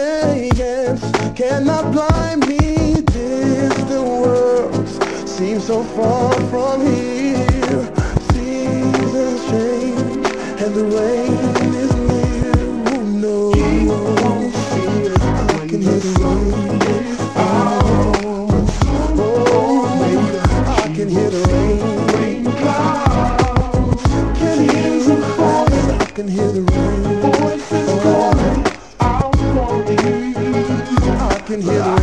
chance cannot blind me. Distant worlds seem so far from here. Seasons change and the rain is near. Oh no, I can hear the rain. Oh, I can hear the rain. Can you falling? I can hear the rain. Voices calling out for you. I can hear the rain.